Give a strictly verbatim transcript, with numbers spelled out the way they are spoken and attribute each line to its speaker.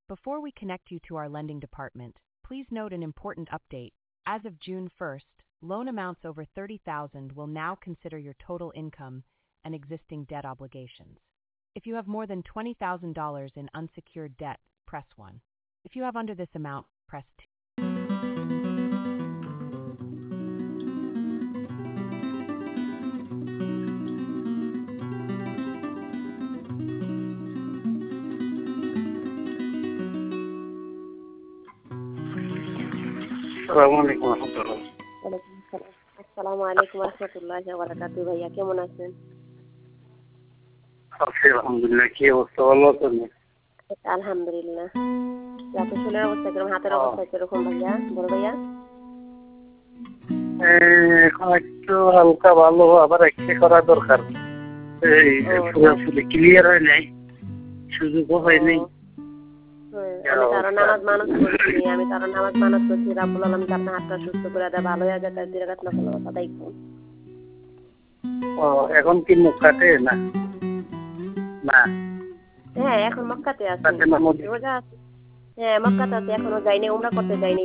Speaker 1: Before we connect you to our lending department, please note an important update. As of June first, loan amounts over thirty thousand dollars will now consider your total income and existing debt obligations. If you have more than twenty thousand dollars in unsecured debt, press one. If you have under this amount, press two.
Speaker 2: আসসালামু আলাইকুম রহমতুল্লাহ।
Speaker 3: ওয়ালাইকুম আসসালাম। আসসালামু আলাইকুম রহমতুল্লাহি ওয়া বারাকাতুহু। ভাইয়া কেমন আছেন?
Speaker 2: আছি আলহামদুলিল্লাহ। কি অবস্থা, ভালো আছেন?
Speaker 3: আলহামদুলিল্লাহ। আপনার শরীরের অবস্থা কিরকম, হাতের অবস্থা কিরকম ভাইয়া, বড় ভাইয়া?
Speaker 2: এখন একটু হালকা ভালো, আবার এক্সরে করা দরকার। এই পুরোপুরি ক্লিয়ার হয় নাই, সুযোগও হয় নাই।
Speaker 3: আমি তার নামাজ মানত করছি, আমি তার নামাজ মানত করছি রাব্বুল আলামিন আপনার হাতটা সুস্থ করে দেয়, ভালো হয়ে যায়, তার দুই রাকাত নফল নামাজ আদায় করুন।
Speaker 2: ও এখন কি মক্কাতে না? না,
Speaker 3: হ্যাঁ এখন মক্কাতে আছি, রোজা আছে। হ্যাঁ মক্কাতে আছি, এখনো যাইনি, উমরা করতে যাইনি।